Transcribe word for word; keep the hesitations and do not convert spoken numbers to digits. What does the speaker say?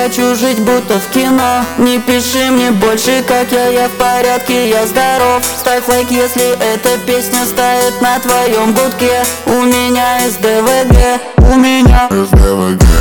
хочу жить будто в кино. Не пиши мне больше, как я, я в порядке, я здоров. Ставь лайк, если эта песня стоит на твоем гудке. У меня эс дэ вэ гэ, у меня эс дэ вэ гэ.